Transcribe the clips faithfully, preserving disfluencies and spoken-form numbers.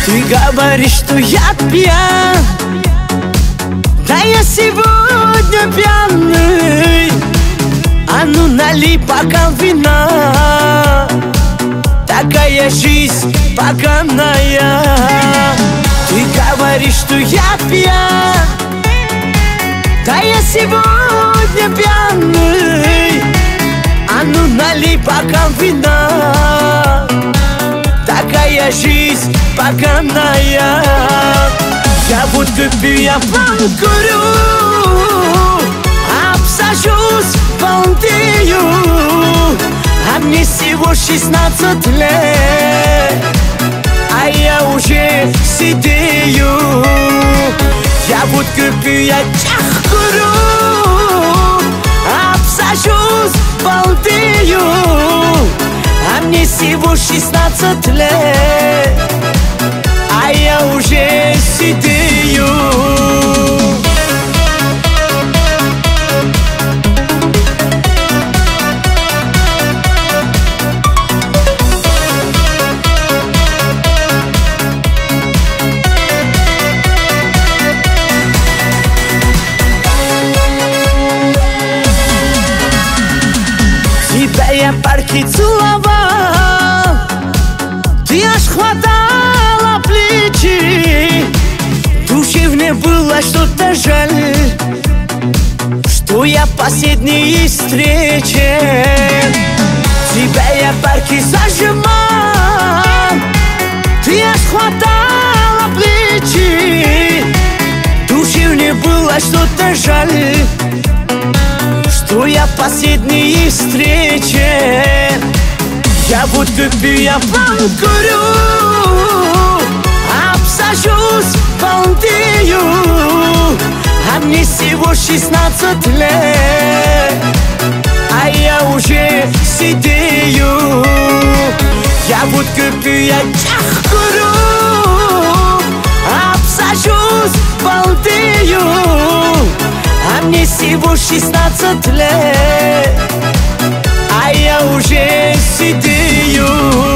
Ты говоришь, что я пьян, да я сегодня пьяный. А ну налей бокал вина, такая жизнь поганая. Ты говоришь, что я пьян, да я сегодня пьяный. А ну налей бокал вина, такая жизнь поганая. Я водку пью, я курю, обсажусь, балдею, а мне всего шестнадцать лет, а я уже сидею. Я водку пью, я курю, обсажусь, балдею, а мне всего шестнадцать лет, а я уже сидею. Тебя я парки целовал, ты аж хватала плечи. Душе мне было что-то жаль, что я последней встрече. Тебя я парки зажимал, ты аж хватала плечи. Душе мне было что-то жаль, что я последней встрече. Я водку пью, я курю, обсажусь, балдею, а мне всего шестнадцать лет, а я уже сидею. Я водку пью, я курю, обсажусь, балдею, а мне всего шестнадцать лет, а я уже сидею.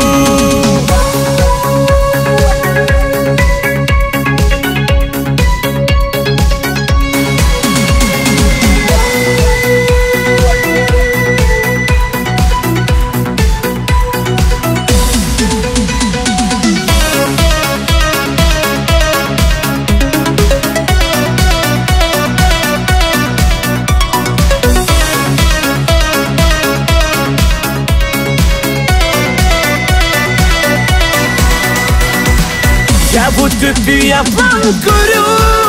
Я водку пью, я курю,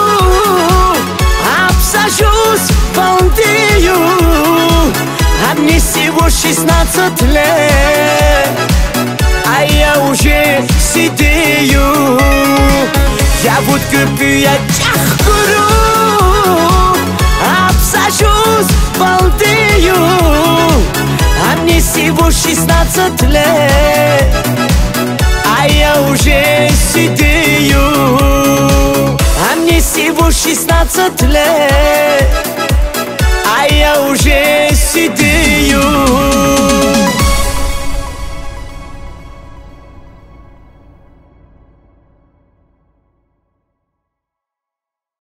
обсажусь, балдею, а мне всего шестнадцать лет, а я уже сидею. Я водку пью, я курю, обсажусь, балдею, а мне всего шестнадцать лет, а я уже сидею. А мне всего шестнадцать лет, а я уже сидею.